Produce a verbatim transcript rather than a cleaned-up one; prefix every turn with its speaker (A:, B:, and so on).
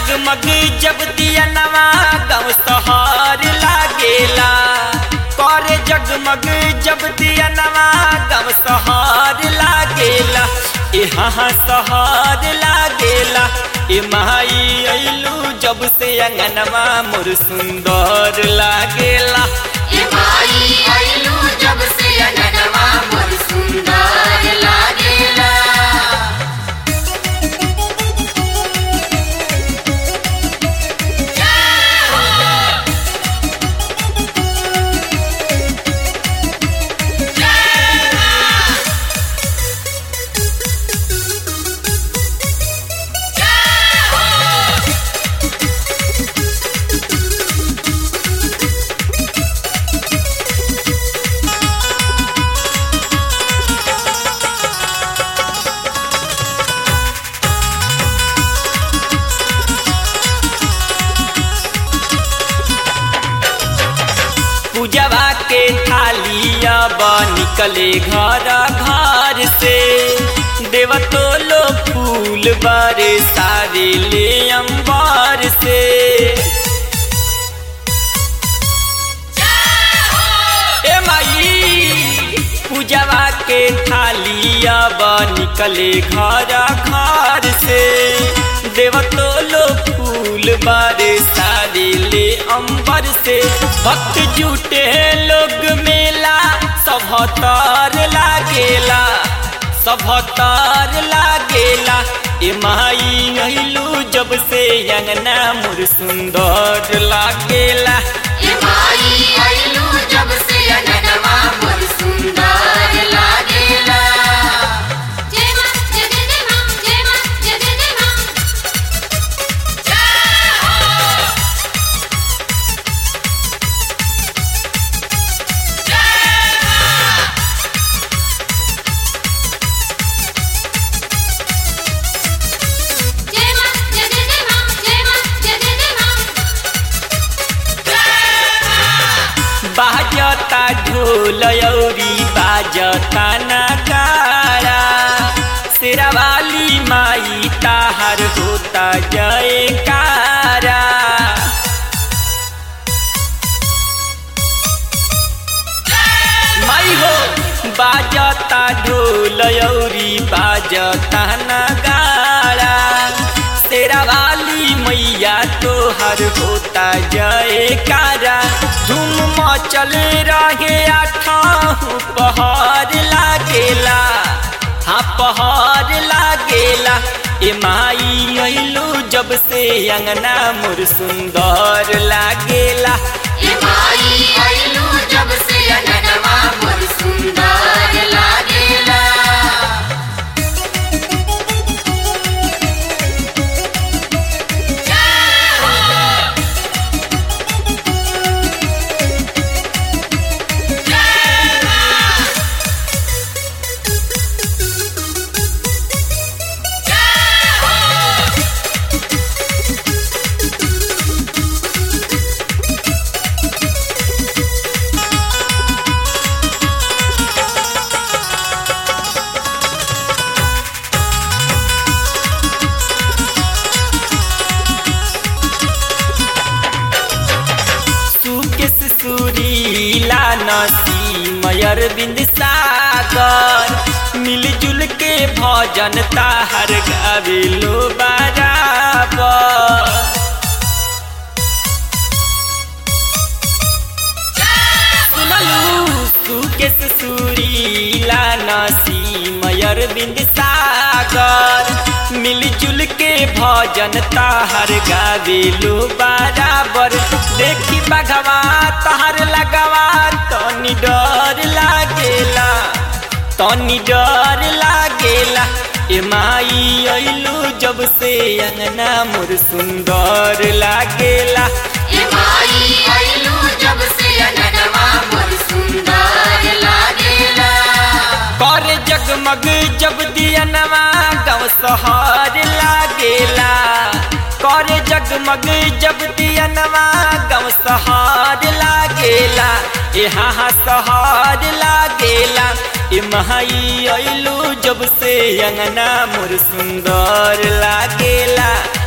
A: जगमग जब दिया नवा गाँव शहर लागेला। करे जगमग जब दिया नवा गाँव शहर लागेला। यहाँ शहर लागेला। ए माई अइलू जब से अंगनवा मोर सुंदर लागेला।
B: ए माई अइलू जब से अंगनवा मोर सुंदर लागेला।
A: पूजवा के थालिया बा निकले घर घर से। देवतो लो फूल बारे सारे ले अंबार से। ए माई पूजवा के थालिया बा निकले घर घर से। देवतो लो फूल बारे सारे ले अंबर से। भक्त जुटे लोग मेला सभतर लागेला सभतर लागेला। ए माई अइलू जब से अंगना मोर सुंदर लागेला।
B: ए माई अइलू जब से अंगनवा मोर सुंदर लागेला। जय मां जय जय मां जय मां जय जय मां। जय हो जय मां। जय मां जय जय मां जय मां जय जय मां।
A: बाजता ढोल औरी बाजता नगाड़ा। शेरावाली माई ताहर होता जयकारा। माई हो बाजता ढोल औरी बाजता नगाड़ा। शेरावाली मैया तोहर होता जयकारा। धूम मचल रहे आठाहु पहाड़ लागेला। हाँ पहाड़ लागेला। ए माई अइलू जब से अंगना मोर सुंदर लागेला।
B: ए माई अइलू जब से अंगनवा मोर सुंदर लागेला। जय हो जय मां। जय हो
A: सुकेश सुरीला नसीमयर बिंद सागर। मिलजुल के भजन ताहर गावे लो बराबर। सुनलू सुकेश सुरीला नसीमयर बिंद सागर। मिलजुल के भजन ताहर गावे लो बराबर। देखी बघवा तहर लगवा तनी डर लागेला तनी डर लागेला। ए माई अइलू जब से अंगना मोर सुंदर लागेला।
B: ए माई अइलू जब से अंगनवा मोर सुंदर लागेला।
A: करे जगमग जब दिया नवा गाँव शहर लागेला। करे जगमग जब दिया नवा गाँव शहर लागेला। यहाँ शहर लागेला। ए माई अइलू जब से अंगना मोर सुंदर लागेला।